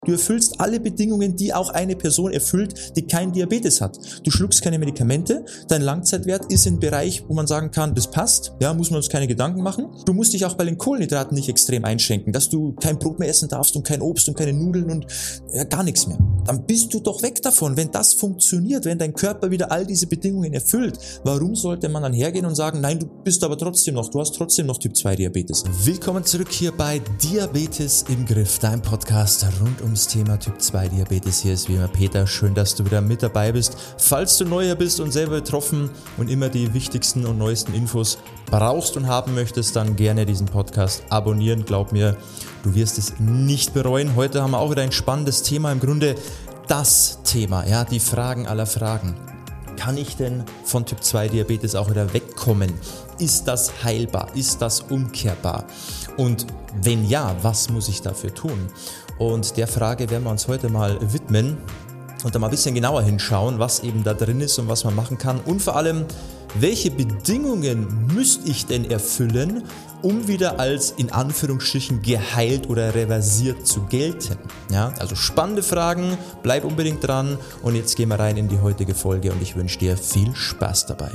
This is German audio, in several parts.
Du erfüllst alle Bedingungen, die auch eine Person erfüllt, die keinen Diabetes hat. Du schluckst keine Medikamente, dein Langzeitwert ist im Bereich, wo man sagen kann, das passt, ja, muss man uns keine Gedanken machen. Du musst dich auch bei den Kohlenhydraten nicht extrem einschränken, dass du kein Brot mehr essen darfst und kein Obst und keine Nudeln und ja, gar nichts mehr. Dann bist du doch weg davon, wenn das funktioniert, wenn dein Körper wieder all diese Bedingungen erfüllt. Warum sollte man dann hergehen und sagen, nein, du bist aber trotzdem noch, du hast trotzdem noch Typ 2 Diabetes? Willkommen zurück hier bei Diabetes im Griff, dein Podcast rund ums Thema Typ 2 Diabetes. Hier ist wie immer Peter, schön, dass du wieder mit dabei bist. Falls du neu hier bist und selber betroffen und immer die wichtigsten und neuesten Infos brauchst und haben möchtest, dann gerne diesen Podcast abonnieren. Glaub mir, du wirst es nicht bereuen. Heute haben wir auch wieder ein spannendes Thema, im Grunde das Thema, ja, die Fragen aller Fragen. Kann ich denn von Typ 2 Diabetes auch wieder wegkommen? Ist das heilbar? Ist das umkehrbar? Und wenn ja, was muss ich dafür tun? Und der Frage werden wir uns heute mal widmen und dann mal ein bisschen genauer hinschauen, was eben da drin ist und was man machen kann. Und vor allem, welche Bedingungen müsste ich denn erfüllen, um wieder als in Anführungsstrichen geheilt oder reversiert zu gelten? Ja, also spannende Fragen, bleib unbedingt dran und jetzt gehen wir rein in die heutige Folge und ich wünsche dir viel Spaß dabei.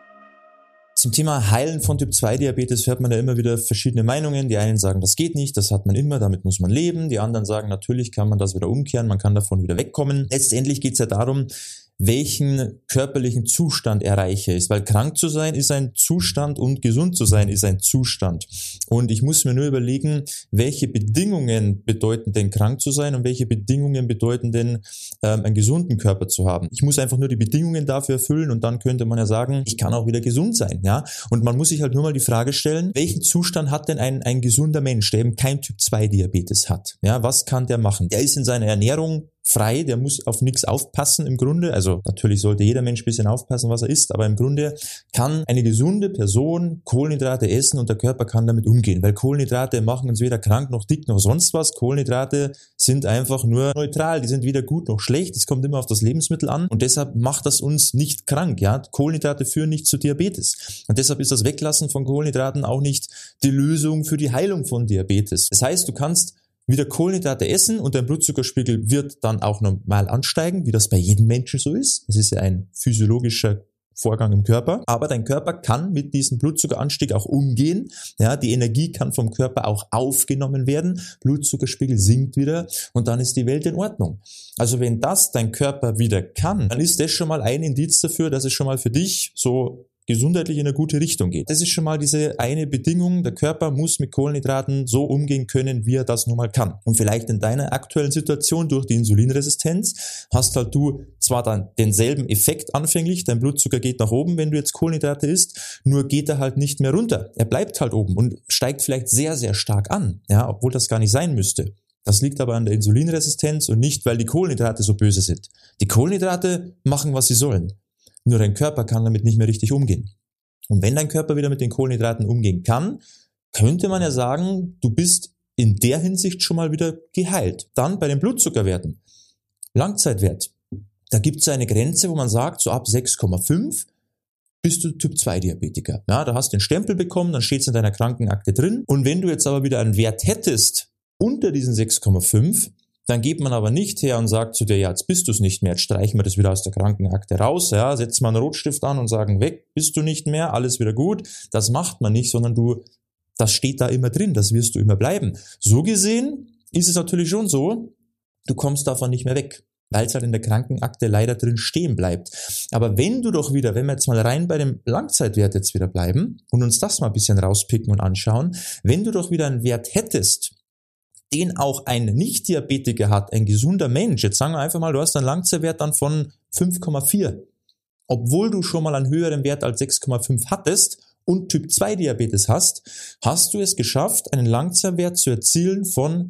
Zum Thema Heilen von Typ 2 Diabetes hört man ja immer wieder verschiedene Meinungen. Die einen sagen, das geht nicht, das hat man immer, damit muss man leben. Die anderen sagen, natürlich kann man das wieder umkehren, man kann davon wieder wegkommen. Letztendlich geht es ja darum, welchen körperlichen Zustand erreiche ich. Weil krank zu sein ist ein Zustand und gesund zu sein ist ein Zustand. Und ich muss mir nur überlegen, welche Bedingungen bedeuten denn krank zu sein und welche Bedingungen bedeuten denn einen gesunden Körper zu haben. Ich muss einfach nur die Bedingungen dafür erfüllen und dann könnte man ja sagen, ich kann auch wieder gesund sein. Ja? Und man muss sich halt nur mal die Frage stellen, welchen Zustand hat denn ein gesunder Mensch, der eben kein Typ 2 Diabetes hat? Ja, was kann der machen? Der ist in seiner Ernährung frei, der muss auf nichts aufpassen im Grunde. Also natürlich sollte jeder Mensch ein bisschen aufpassen, was er isst, aber im Grunde kann eine gesunde Person Kohlenhydrate essen und der Körper kann damit umgehen, weil Kohlenhydrate machen uns weder krank noch dick noch sonst was. Kohlenhydrate sind einfach nur neutral, die sind weder gut noch schlecht, es kommt immer auf das Lebensmittel an und deshalb macht das uns nicht krank. Ja, Kohlenhydrate führen nicht zu Diabetes und deshalb ist das Weglassen von Kohlenhydraten auch nicht die Lösung für die Heilung von Diabetes. Das heißt, du kannst wieder Kohlenhydrate essen und dein Blutzuckerspiegel wird dann auch normal ansteigen, wie das bei jedem Menschen so ist. Das ist ja ein physiologischer Vorgang im Körper. Aber dein Körper kann mit diesem Blutzuckeranstieg auch umgehen. Ja, die Energie kann vom Körper auch aufgenommen werden. Blutzuckerspiegel sinkt wieder und dann ist die Welt in Ordnung. Also wenn das dein Körper wieder kann, dann ist das schon mal ein Indiz dafür, dass es schon mal für dich so gesundheitlich in eine gute Richtung geht. Das ist schon mal diese eine Bedingung, der Körper muss mit Kohlenhydraten so umgehen können, wie er das nun mal kann. Und vielleicht in deiner aktuellen Situation durch die Insulinresistenz hast halt du zwar dann denselben Effekt anfänglich, dein Blutzucker geht nach oben, wenn du jetzt Kohlenhydrate isst, nur geht er halt nicht mehr runter. Er bleibt halt oben und steigt vielleicht sehr, sehr stark an, ja, obwohl das gar nicht sein müsste. Das liegt aber an der Insulinresistenz und nicht, weil die Kohlenhydrate so böse sind. Die Kohlenhydrate machen, was sie sollen. Nur dein Körper kann damit nicht mehr richtig umgehen. Und wenn dein Körper wieder mit den Kohlenhydraten umgehen kann, könnte man ja sagen, du bist in der Hinsicht schon mal wieder geheilt. Dann bei den Blutzuckerwerten. Langzeitwert. Da gibt es eine Grenze, wo man sagt, so ab 6,5 bist du Typ 2 Diabetiker. Ja, da hast du den Stempel bekommen, dann steht es in deiner Krankenakte drin. Und wenn du jetzt aber wieder einen Wert hättest unter diesen 6,5, dann geht man aber nicht her und sagt zu dir, ja, jetzt bist du es nicht mehr, jetzt streichen wir das wieder aus der Krankenakte raus, ja, setzt mal einen Rotstift an und sagen, weg, bist du nicht mehr, alles wieder gut. Das macht man nicht, sondern das steht da immer drin, das wirst du immer bleiben. So gesehen ist es natürlich schon so, du kommst davon nicht mehr weg, weil es halt in der Krankenakte leider drin stehen bleibt. Aber wenn wir jetzt mal rein bei dem Langzeitwert jetzt wieder bleiben und uns das mal ein bisschen rauspicken und anschauen, wenn du doch wieder einen Wert hättest, den auch ein Nicht-Diabetiker hat, ein gesunder Mensch, jetzt sagen wir einfach mal, du hast einen Langzeitwert dann von 5,4, obwohl du schon mal einen höheren Wert als 6,5 hattest und Typ 2 Diabetes hast du es geschafft, einen Langzeitwert zu erzielen von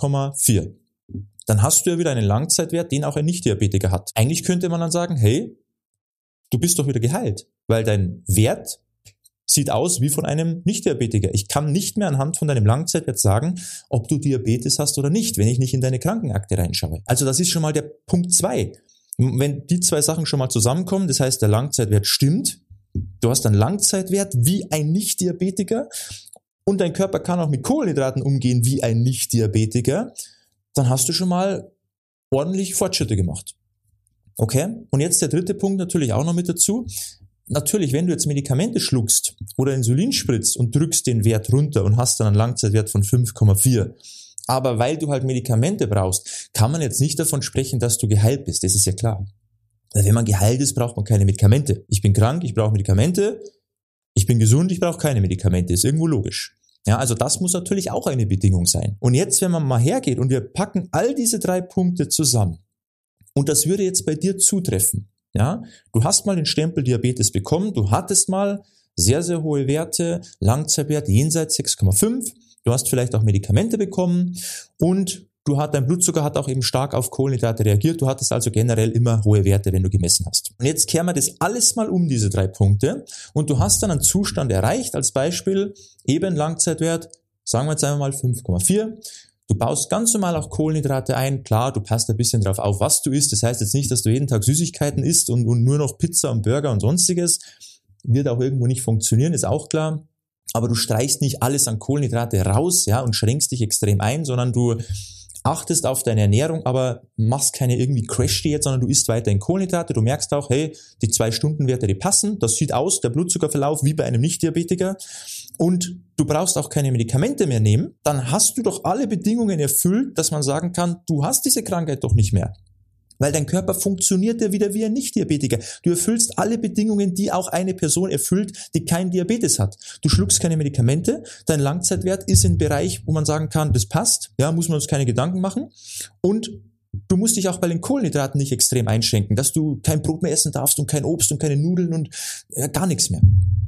5,4. Dann hast du ja wieder einen Langzeitwert, den auch ein Nicht-Diabetiker hat. Eigentlich könnte man dann sagen, hey, du bist doch wieder geheilt, weil dein Wert sieht aus wie von einem Nicht-Diabetiker. Ich kann nicht mehr anhand von deinem Langzeitwert sagen, ob du Diabetes hast oder nicht, wenn ich nicht in deine Krankenakte reinschaue. Also das ist schon mal der Punkt 2. Wenn die zwei Sachen schon mal zusammenkommen, das heißt, der Langzeitwert stimmt, du hast einen Langzeitwert wie ein Nicht-Diabetiker und dein Körper kann auch mit Kohlenhydraten umgehen wie ein Nicht-Diabetiker, dann hast du schon mal ordentlich Fortschritte gemacht. Okay? Und jetzt der dritte Punkt natürlich auch noch mit dazu. Natürlich, wenn du jetzt Medikamente schluckst oder Insulin spritzt und drückst den Wert runter und hast dann einen Langzeitwert von 5,4, aber weil du halt Medikamente brauchst, kann man jetzt nicht davon sprechen, dass du geheilt bist. Das ist ja klar. Weil wenn man geheilt ist, braucht man keine Medikamente. Ich bin krank, ich brauche Medikamente. Ich bin gesund, ich brauche keine Medikamente. Ist irgendwo logisch. Ja, also das muss natürlich auch eine Bedingung sein. Und jetzt, wenn man mal hergeht und wir packen all diese 3 Punkte zusammen und das würde jetzt bei dir zutreffen. Ja, du hast mal den Stempel Diabetes bekommen, du hattest mal sehr, sehr hohe Werte, Langzeitwert jenseits 6,5, du hast vielleicht auch Medikamente bekommen und dein Blutzucker hat auch eben stark auf Kohlenhydrate reagiert, du hattest also generell immer hohe Werte, wenn du gemessen hast. Und jetzt kehren wir das alles mal um, diese 3 Punkte, und du hast dann einen Zustand erreicht, als Beispiel eben Langzeitwert, sagen wir jetzt einmal 5,4, du baust ganz normal auch Kohlenhydrate ein, klar, du passt ein bisschen drauf auf, was du isst, das heißt jetzt nicht, dass du jeden Tag Süßigkeiten isst und nur noch Pizza und Burger und sonstiges, wird auch irgendwo nicht funktionieren, ist auch klar. Aber du streichst nicht alles an Kohlenhydrate raus, ja, und schränkst dich extrem ein, sondern du achtest auf deine Ernährung, aber machst keine irgendwie Crash-Diät, sondern du isst weiterhin Kohlenhydrate. Du merkst auch, hey, die 2-Stunden-Werte, die passen. Das sieht aus, der Blutzuckerverlauf, wie bei einem Nicht-Diabetiker. Und du brauchst auch keine Medikamente mehr nehmen. Dann hast du doch alle Bedingungen erfüllt, dass man sagen kann, du hast diese Krankheit doch nicht mehr. Weil dein Körper funktioniert ja wieder wie ein Nicht-Diabetiker. Du erfüllst alle Bedingungen, die auch eine Person erfüllt, die kein Diabetes hat. Du schluckst keine Medikamente, dein Langzeitwert ist im Bereich, wo man sagen kann, das passt, ja, muss man uns keine Gedanken machen. Und du musst dich auch bei den Kohlenhydraten nicht extrem einschränken, dass du kein Brot mehr essen darfst und kein Obst und keine Nudeln und gar nichts mehr.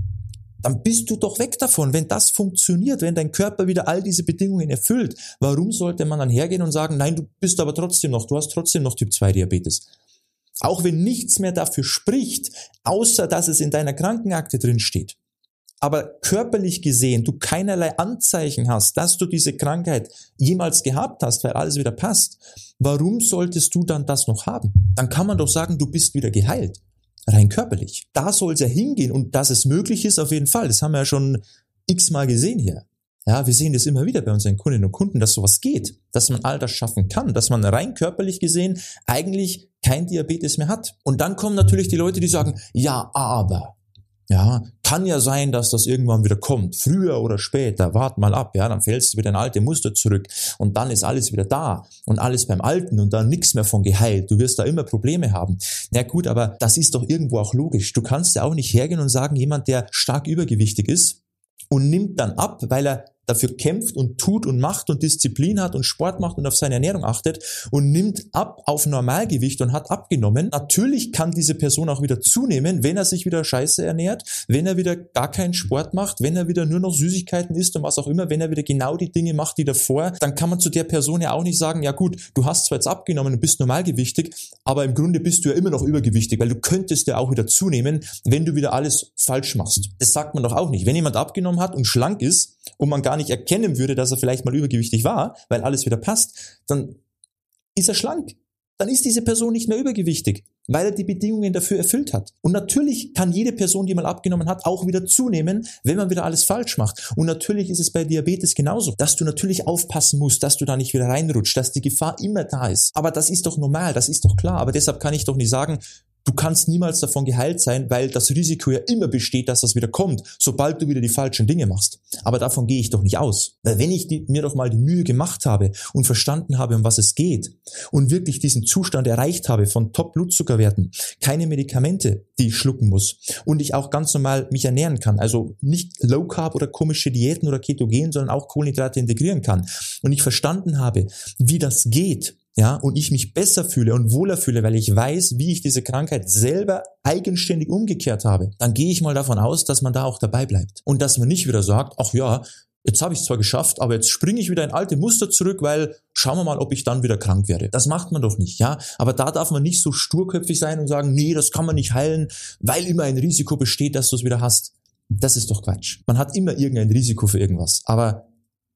Dann bist du doch weg davon. Wenn das funktioniert, wenn dein Körper wieder all diese Bedingungen erfüllt, warum sollte man dann hergehen und sagen, nein, du hast trotzdem noch Typ 2 Diabetes? Auch wenn nichts mehr dafür spricht, außer dass es in deiner Krankenakte drin steht. Aber körperlich gesehen, du keinerlei Anzeichen hast, dass du diese Krankheit jemals gehabt hast, weil alles wieder passt. Warum solltest du dann das noch haben? Dann kann man doch sagen, du bist wieder geheilt. Rein körperlich. Da soll es ja hingehen und dass es möglich ist, auf jeden Fall. Das haben wir ja schon x-mal gesehen hier. Ja, wir sehen das immer wieder bei unseren Kundinnen und Kunden, dass sowas geht, dass man all das schaffen kann, dass man rein körperlich gesehen eigentlich kein Diabetes mehr hat. Und dann kommen natürlich die Leute, die sagen, ja, aber, ja, kann ja sein, dass das irgendwann wieder kommt, früher oder später, wart mal ab, ja, dann fällst du wieder in alte Muster zurück und dann ist alles wieder da und alles beim Alten und dann nichts mehr von geheilt, du wirst da immer Probleme haben. Na gut, aber das ist doch irgendwo auch logisch. Du kannst ja auch nicht hergehen und sagen, jemand, der stark übergewichtig ist und nimmt dann ab, weil er dafür kämpft und tut und macht und Disziplin hat und Sport macht und auf seine Ernährung achtet und nimmt ab auf Normalgewicht und hat abgenommen. Natürlich kann diese Person auch wieder zunehmen, wenn er sich wieder scheiße ernährt, wenn er wieder gar keinen Sport macht, wenn er wieder nur noch Süßigkeiten isst und was auch immer, wenn er wieder genau die Dinge macht, die davor, dann kann man zu der Person ja auch nicht sagen, ja gut, du hast zwar jetzt abgenommen und bist normalgewichtig, aber im Grunde bist du ja immer noch übergewichtig, weil du könntest ja auch wieder zunehmen, wenn du wieder alles falsch machst. Das sagt man doch auch nicht. Wenn jemand abgenommen hat und schlank ist und man gar nicht erkennen würde, dass er vielleicht mal übergewichtig war, weil alles wieder passt, dann ist er schlank. Dann ist diese Person nicht mehr übergewichtig, weil er die Bedingungen dafür erfüllt hat. Und natürlich kann jede Person, die mal abgenommen hat, auch wieder zunehmen, wenn man wieder alles falsch macht. Und natürlich ist es bei Diabetes genauso, dass du natürlich aufpassen musst, dass du da nicht wieder reinrutscht, dass die Gefahr immer da ist. Aber das ist doch normal, das ist doch klar. Aber deshalb kann ich doch nicht sagen, du kannst niemals davon geheilt sein, weil das Risiko ja immer besteht, dass das wieder kommt, sobald du wieder die falschen Dinge machst. Aber davon gehe ich doch nicht aus. Weil wenn ich mir doch mal die Mühe gemacht habe und verstanden habe, um was es geht und wirklich diesen Zustand erreicht habe von Top-Blutzuckerwerten, keine Medikamente, die ich schlucken muss und ich auch ganz normal mich ernähren kann, also nicht Low Carb oder komische Diäten oder Ketogen, sondern auch Kohlenhydrate integrieren kann und ich verstanden habe, wie das geht, ja, und ich mich besser fühle und wohler fühle, weil ich weiß, wie ich diese Krankheit selber eigenständig umgekehrt habe, dann gehe ich mal davon aus, dass man da auch dabei bleibt. Und dass man nicht wieder sagt, ach ja, jetzt habe ich es zwar geschafft, aber jetzt springe ich wieder in alte Muster zurück, weil schauen wir mal, ob ich dann wieder krank werde. Das macht man doch nicht, ja. Aber da darf man nicht so sturköpfig sein und sagen, nee, das kann man nicht heilen, weil immer ein Risiko besteht, dass du es wieder hast. Das ist doch Quatsch. Man hat immer irgendein Risiko für irgendwas. Aber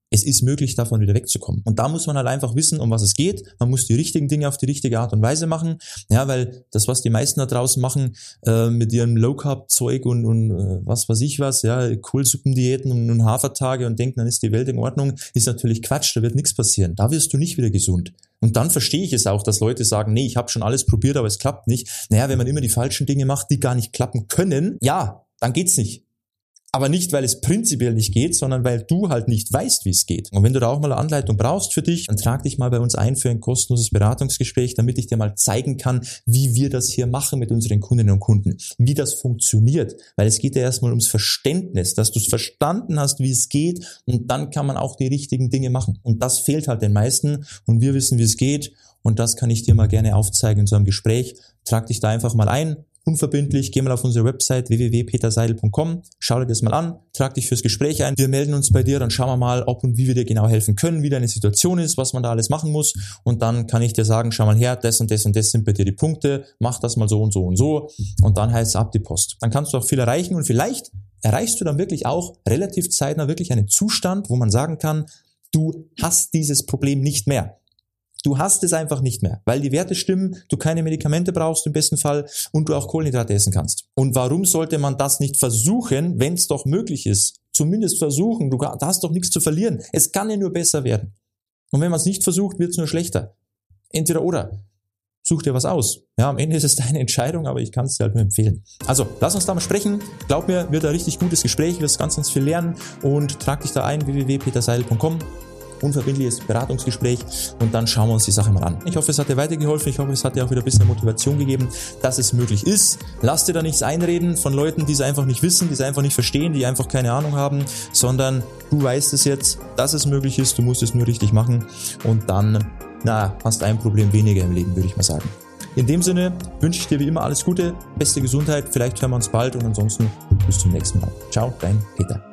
Es ist möglich, davon wieder wegzukommen. Und da muss man halt einfach wissen, um was es geht. Man muss die richtigen Dinge auf die richtige Art und Weise machen. Ja, weil das, was die meisten da draußen machen, mit ihrem Low-Carb-Zeug und was weiß ich was, ja, Kohlsuppendiäten und Hafertage und denken, dann ist die Welt in Ordnung, ist natürlich Quatsch, da wird nichts passieren. Da wirst du nicht wieder gesund. Und dann verstehe ich es auch, dass Leute sagen, nee, ich habe schon alles probiert, aber es klappt nicht. Naja, wenn man immer die falschen Dinge macht, die gar nicht klappen können, ja, dann geht's nicht. Aber nicht, weil es prinzipiell nicht geht, sondern weil du halt nicht weißt, wie es geht. Und wenn du da auch mal eine Anleitung brauchst für dich, dann trag dich mal bei uns ein für ein kostenloses Beratungsgespräch, damit ich dir mal zeigen kann, wie wir das hier machen mit unseren Kundinnen und Kunden, wie das funktioniert. Weil es geht ja erstmal ums Verständnis, dass du es verstanden hast, wie es geht, und dann kann man auch die richtigen Dinge machen. Und das fehlt halt den meisten, und wir wissen, wie es geht, und das kann ich dir mal gerne aufzeigen in so einem Gespräch. Trag dich da einfach mal ein. Unverbindlich, geh mal auf unsere Website www.peterseidel.com, schau dir das mal an, trag dich fürs Gespräch ein. Wir melden uns bei dir, dann schauen wir mal, ob und wie wir dir genau helfen können, wie deine Situation ist, was man da alles machen muss, und dann kann ich dir sagen, schau mal her, das und das und das sind bei dir die Punkte, mach das mal so und so und so, und dann heißt es ab die Post. Dann kannst du auch viel erreichen, und vielleicht erreichst du dann wirklich auch relativ zeitnah wirklich einen Zustand, wo man sagen kann, du hast dieses Problem nicht mehr. Du hast es einfach nicht mehr, weil die Werte stimmen, du keine Medikamente brauchst im besten Fall und du auch Kohlenhydrate essen kannst. Und warum sollte man das nicht versuchen, wenn es doch möglich ist? Zumindest versuchen, du hast doch nichts zu verlieren. Es kann ja nur besser werden. Und wenn man es nicht versucht, wird es nur schlechter. Entweder oder. Such dir was aus. Ja, am Ende ist es deine Entscheidung, aber ich kann es dir halt nur empfehlen. Also, lass uns da mal sprechen. Glaub mir, wird ein richtig gutes Gespräch, wirst ganz, ganz viel lernen, und trag dich da ein, www.peterseidel.com. Unverbindliches Beratungsgespräch, und dann schauen wir uns die Sache mal an. Ich hoffe, es hat dir weitergeholfen. Ich hoffe, es hat dir auch wieder ein bisschen Motivation gegeben, dass es möglich ist. Lass dir da nichts einreden von Leuten, die es einfach nicht wissen, die es einfach nicht verstehen, die einfach keine Ahnung haben, sondern du weißt es jetzt, dass es möglich ist. Du musst es nur richtig machen, und dann, hast ein Problem weniger im Leben, würde ich mal sagen. In dem Sinne wünsche ich dir wie immer alles Gute, beste Gesundheit. Vielleicht hören wir uns bald, und ansonsten bis zum nächsten Mal. Ciao, dein Peter.